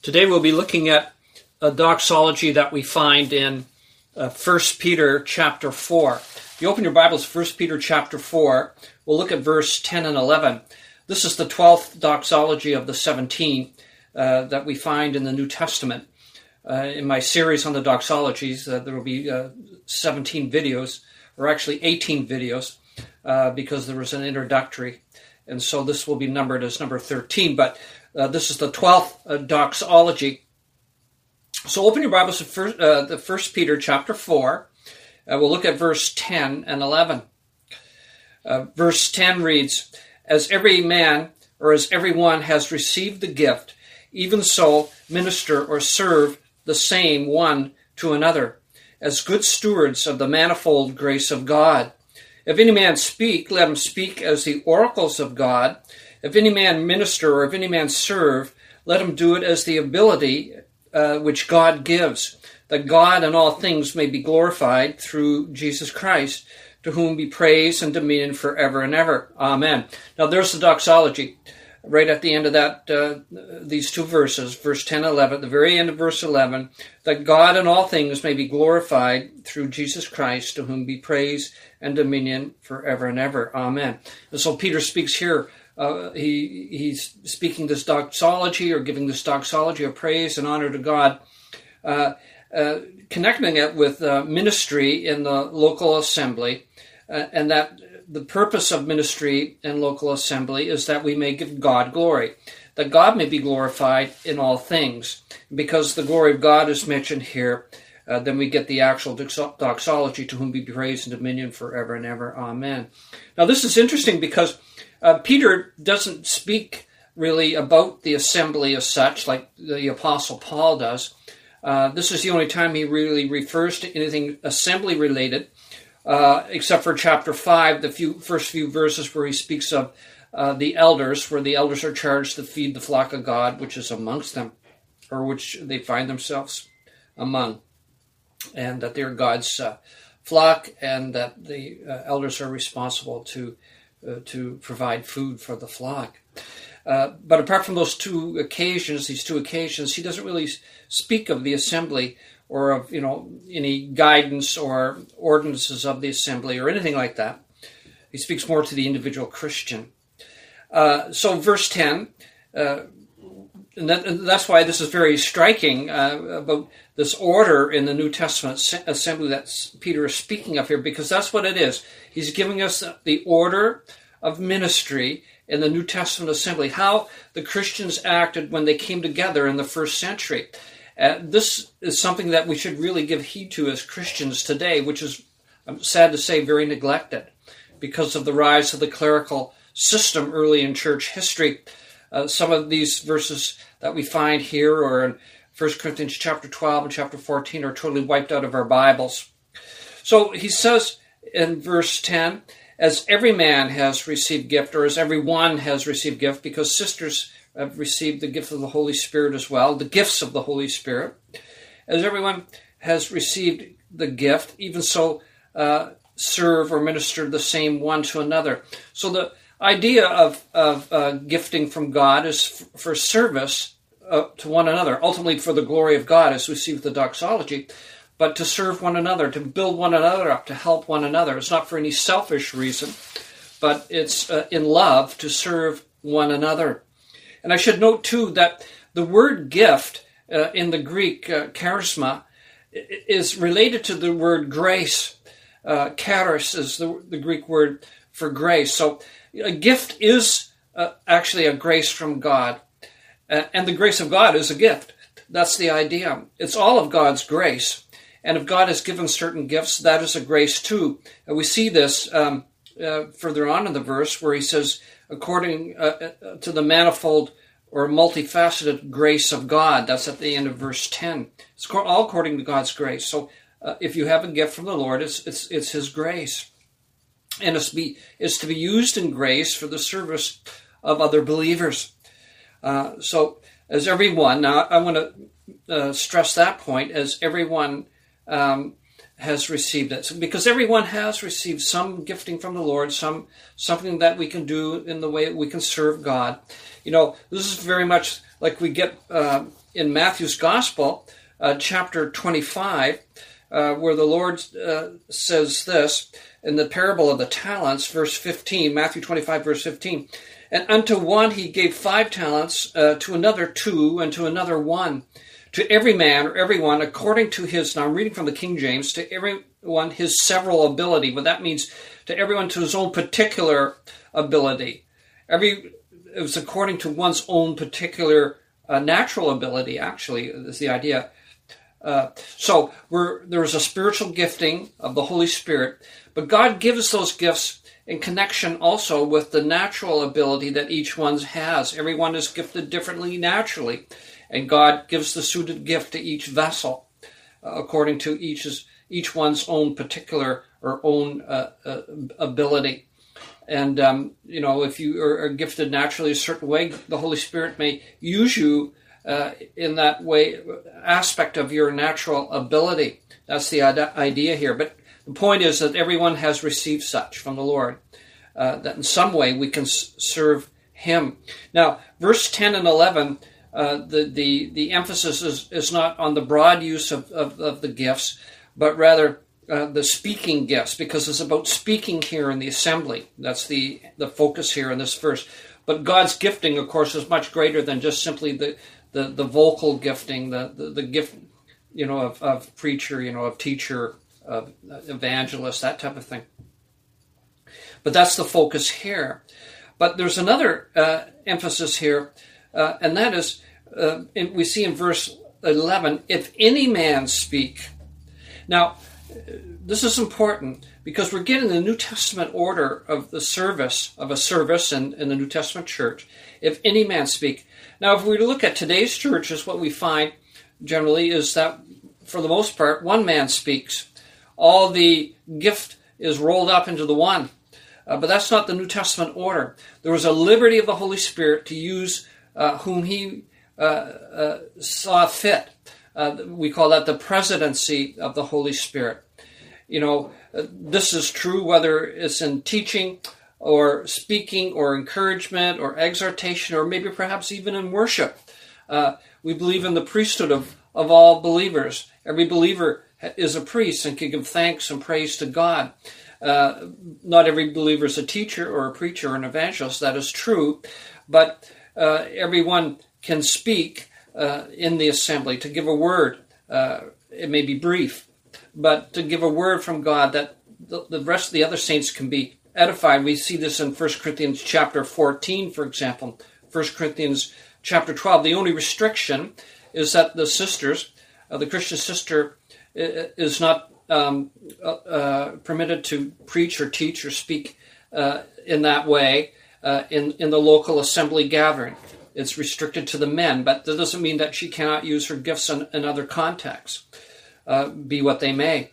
Today we'll be looking at a doxology that we find in 1 Peter chapter 4. If you open your Bibles, 1 Peter chapter 4, we'll look at verse 10 and 11. This is the 12th doxology of the 17 that we find in the New Testament. In my series on the doxologies, there will be 17 videos, or actually 18 videos, because there was an introductory. And so this will be numbered as number 13, but this is the 12th doxology. So open your Bibles to 1 Peter chapter 4. We'll look at verse 10 and 11. Verse 10 reads, "As every man, or as everyone has received the gift, even so minister or serve the same one to another, as good stewards of the manifold grace of God. If any man speak, let him speak as the oracles of God. If any man minister or if any man serve, let him do it as the ability which God gives, that God in all things may be glorified through Jesus Christ, to whom be praise and dominion forever and ever. Amen." Now there's the doxology. Right at the end of that, these two verses, verse 10 and 11, the very end of verse 11, that God in all things may be glorified through Jesus Christ, to whom be praise and dominion forever and ever. Amen. And so Peter speaks here. He's speaking this doxology, or giving this doxology of praise and honor to God, connecting it with ministry in the local assembly, and that the purpose of ministry and local assembly is that we may give God glory, that God may be glorified in all things. Because the glory of God is mentioned here, then we get the actual doxology, to whom be praise and dominion forever and ever. Amen. Now this is interesting because Peter doesn't speak really about the assembly as such, like the Apostle Paul does. This is the only time he really refers to anything assembly related, except for chapter 5, the first few verses where he speaks of the elders, where the elders are charged to feed the flock of God, which is amongst them, or which they find themselves among, and that they're God's flock, and that the elders are responsible to provide food for the flock. But apart from these two occasions, he doesn't really speak of the assembly, or of any guidance or ordinances of the assembly or anything like that. He speaks more to the individual Christian. So verse 10, and that's why this is very striking about this order in the New Testament assembly that Peter is speaking of here, because that's what it is. He's giving us the order of ministry in the New Testament assembly, how the Christians acted when they came together in the first century. This is something that we should really give heed to as Christians today, which is, I'm sad to say, very neglected because of the rise of the clerical system early in church history. Some of these verses that we find here, or in 1 Corinthians chapter 12 and chapter 14, are totally wiped out of our Bibles. So he says in verse 10, "As every man has received gift," or as everyone has received gift, because sisters have received the gift of the Holy Spirit as well, the gifts of the Holy Spirit. "As everyone has received the gift, even so serve or minister the same one to another." So the idea of gifting from God is for service to one another, ultimately for the glory of God, as we see with the doxology, but to serve one another, to build one another up, to help one another. It's not for any selfish reason, but it's in love to serve one another. And I should note, too, that the word gift in the Greek, charisma, is related to the word grace. Charis is the Greek word for grace. So a gift is actually a grace from God. And the grace of God is a gift. That's the idea. It's all of God's grace. And if God has given certain gifts, that is a grace too. And we see this further on in the verse where he says, according to the manifold or multifaceted grace of God. That's at the end of verse 10. It's all according to God's grace. So if you have a gift from the Lord, it's his grace. And it's to be used in grace for the service of other believers. So as everyone, now I want to stress that point, as everyone has received it. Because everyone has received some gifting from the Lord, something that we can do in the way we can serve God. This is very much like we get in Matthew's Gospel, chapter 25, where the Lord says this in the parable of the talents, verse 15, Matthew 25, verse 15. And unto one he gave 5 talents, to another 2, and to another 1. To every man or everyone according to his, now I'm reading from the King James, to everyone his several ability. But that means to everyone to his own particular ability. It was according to one's own particular natural ability, actually, is the idea. So there's a spiritual gifting of the Holy Spirit, but God gives those gifts in connection also with the natural ability that each one has. Everyone is gifted differently naturally, and God gives the suited gift to each vessel according to each one's own particular or own ability. And, if you are gifted naturally a certain way, the Holy Spirit may use you in that way, aspect of your natural ability. That's the idea here. But the point is that everyone has received such from the Lord, that in some way we can serve Him. Now, verse 10 and 11, the emphasis is not on the broad use of the gifts, but rather the speaking gifts, because it's about speaking here in the assembly. That's the focus here in this verse. But God's gifting, of course, is much greater than just simply the vocal gifting, the gift, of preacher, of teacher, of evangelist, that type of thing. But that's the focus here. But there's another emphasis here, and that is, we see in verse 11, if any man speak. Now, this is important because we're getting the New Testament order of the service, of a service in the New Testament church. If any man speak. Now, if we look at today's churches, what we find generally is that, for the most part, one man speaks. All the gift is rolled up into the one. But that's not the New Testament order. There was a liberty of the Holy Spirit to use whom He saw fit. We call that the presidency of the Holy Spirit. This is true whether it's in teaching or speaking or encouragement or exhortation or maybe perhaps even in worship. We believe in the priesthood of all believers. Every believer is a priest and can give thanks and praise to God. Not every believer is a teacher or a preacher or an evangelist. That is true. But everyone can speak in the assembly, to give a word. It may be brief, but to give a word from God that the rest of the other saints can be edified. We see this in 1 Corinthians chapter 14, for example. 1 Corinthians chapter 12. The only restriction is that the sisters, the Christian sister, is not permitted to preach or teach or speak in that way in the local assembly gathering. It's restricted to the men, but that doesn't mean that she cannot use her gifts in other contexts, be what they may.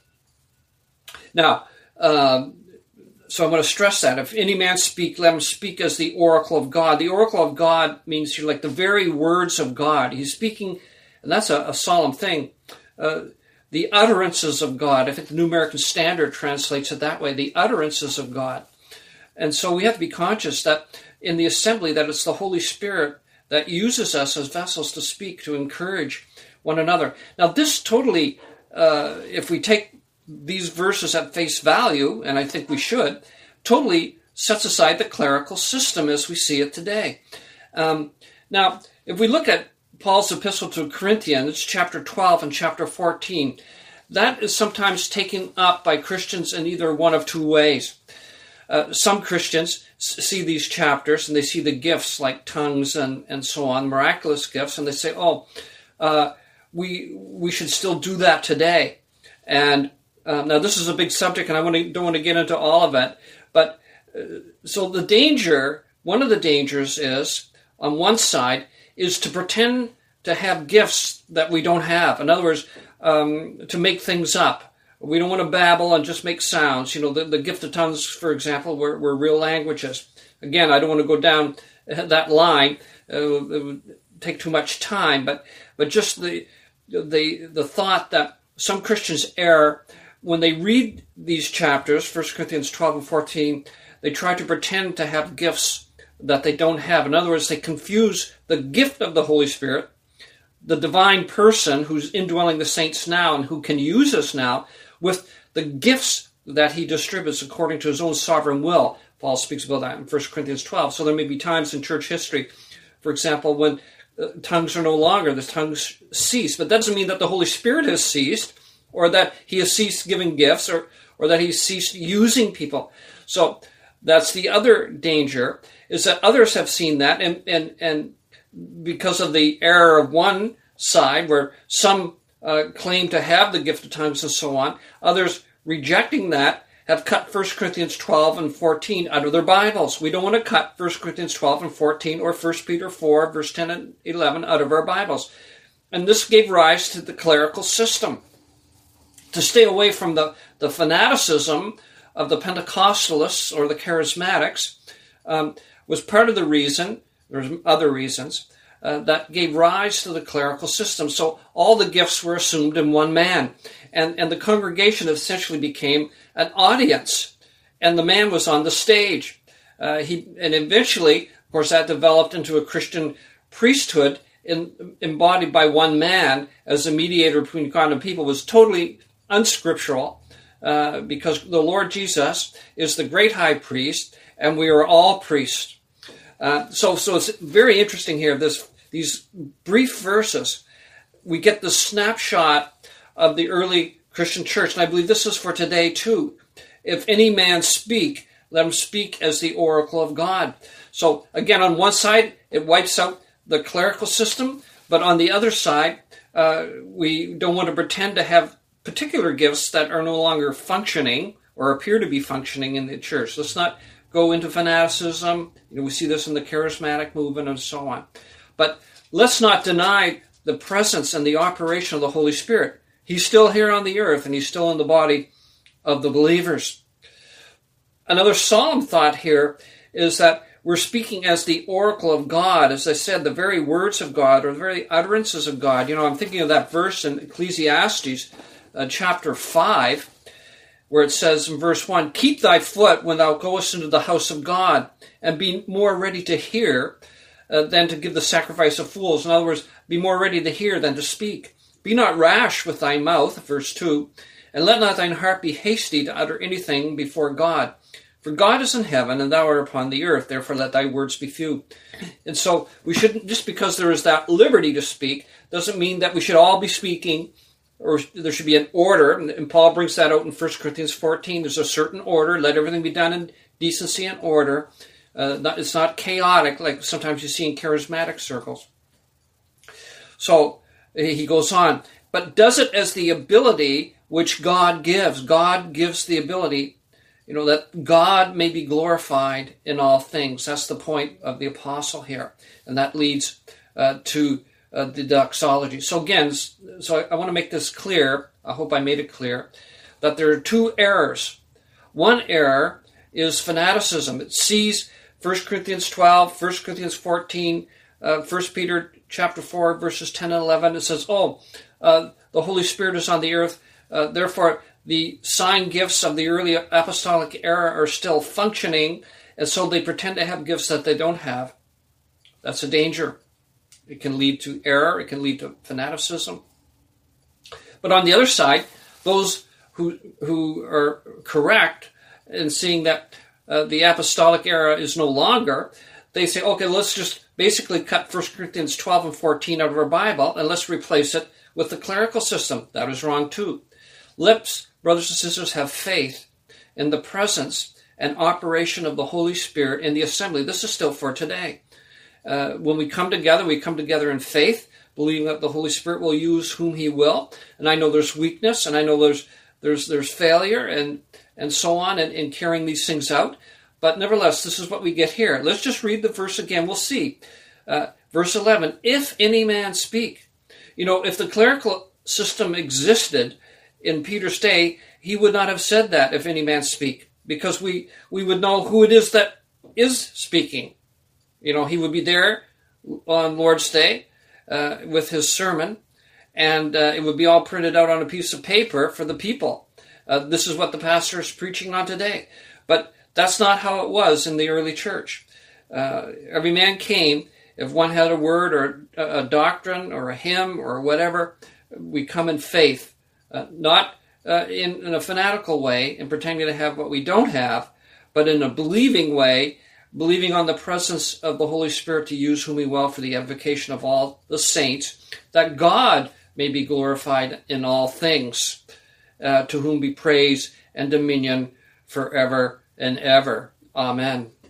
Now, so I'm going to stress that. If any man speak, let him speak as the oracle of God. The oracle of God means you're like the very words of God. He's speaking, and that's a solemn thing. The utterances of God. I think the New American Standard translates it that way. The utterances of God. And so we have to be conscious that in the assembly that it's the Holy Spirit that uses us as vessels to speak, to encourage one another. Now this totally, if we take these verses at face value, and I think we should, totally sets aside the clerical system as we see it today. Now, if we look at Paul's epistle to Corinthians, chapter 12 and chapter 14, that is sometimes taken up by Christians in either one of two ways. Some Christians see these chapters and they see the gifts like tongues and so on, miraculous gifts, and they say, we should still do that today. And now this is a big subject and I don't want to get into all of it, but so one of the dangers is, on one side, is to pretend to have gifts that we don't have. In other words, to make things up. We don't want to babble and just make sounds. The gift of tongues, for example, were real languages. Again, I don't want to go down that line. It would take too much time. But just the thought that some Christians err when they read these chapters, 1 Corinthians 12 and 14, they try to pretend to have gifts that they don't have. In other words, they confuse the gift of the Holy Spirit, the divine person who's indwelling the saints now and who can use us now, with the gifts that he distributes according to his own sovereign will. Paul speaks about that in 1 Corinthians 12. So there may be times in church history, for example, when tongues are no longer, the tongues cease. But that doesn't mean that the Holy Spirit has ceased, or that he has ceased giving gifts, or that he's ceased using people. So that's the other danger, is that others have seen that, and because of the error of one side, where some claim to have the gift of tongues and so on, others rejecting that have cut 1 Corinthians 12 and 14 out of their Bibles. We don't want to cut 1 Corinthians 12 and 14 or 1 Peter 4, verse 10 and 11 out of our Bibles. And this gave rise to the clerical system. To stay away from the fanaticism of the Pentecostalists or the Charismatics was part of the reason. There's other reasons that gave rise to the clerical system. So all the gifts were assumed in one man. And the congregation essentially became an audience. And the man was on the stage. And eventually, of course, that developed into a Christian priesthood embodied by one man as a mediator between God and people. Was totally unscriptural because the Lord Jesus is the great high priest and we are all priests. So it's very interesting here, these brief verses. We get the snapshot of the early Christian church, and I believe this is for today too. If any man speak, let him speak as the oracle of God. So again, on one side, it wipes out the clerical system, but on the other side, we don't want to pretend to have particular gifts that are no longer functioning or appear to be functioning in the church. Let's not go into fanaticism. We see this in the charismatic movement and so on. But let's not deny the presence and the operation of the Holy Spirit. He's still here on the earth, and he's still in the body of the believers. Another solemn thought here is that we're speaking as the oracle of God. As I said, the very words of God, or the very utterances of God. I'm thinking of that verse in Ecclesiastes chapter 5, where it says in verse 1, "Keep thy foot when thou goest into the house of God, and be more ready to hear than to give the sacrifice of fools." In other words, be more ready to hear than to speak. "Be not rash with thy mouth," verse 2, "and let not thine heart be hasty to utter anything before God. For God is in heaven, and thou art upon the earth, therefore let thy words be few." And so we shouldn't, just because there is that liberty to speak, doesn't mean that we should all be speaking, or there should be an order. And Paul brings that out in 1 Corinthians 14. There's a certain order. Let everything be done in decency and order. It's not chaotic like sometimes you see in charismatic circles. So he goes on, but does it as the ability which God gives. God gives the ability, that God may be glorified in all things. That's the point of the apostle here. And that leads to the doxology. So again, I want to make this clear. I hope I made it clear that there are two errors. One error is fanaticism. It sees 1 Corinthians 12, 1 Corinthians 14, 1 Peter chapter 4, verses 10 and 11. It says, the Holy Spirit is on the earth. Therefore, the sign gifts of the early apostolic era are still functioning, and so they pretend to have gifts that they don't have. That's a danger. It can lead to error. It can lead to fanaticism. But on the other side, those who are correct in seeing that the apostolic era is no longer, they say, okay, let's just basically cut 1 Corinthians 12 and 14 out of our Bible, and let's replace it with the clerical system. That is wrong too. Let's, brothers and sisters, have faith in the presence and operation of the Holy Spirit in the assembly. This is still for today. When we come together in faith, believing that the Holy Spirit will use whom He will. And I know there's weakness, and I know there's failure, and so on in carrying these things out. But nevertheless, this is what we get here. Let's just read the verse again. We'll see. Verse 11, if any man speak. If the clerical system existed in Peter's day, he would not have said that, if any man speak, because we would know who it is that is speaking. He would be there on Lord's Day with his sermon, and it would be all printed out on a piece of paper for the people. This is what the pastor is preaching on today. But that's not how it was in the early church. Every man came, if one had a word or a doctrine or a hymn or whatever, we come in faith, not in a fanatical way, in pretending to have what we don't have, but in a believing way, believing on the presence of the Holy Spirit to use whom he will for the edification of all the saints, that God may be glorified in all things, to whom be praise and dominion forever and ever. Amen.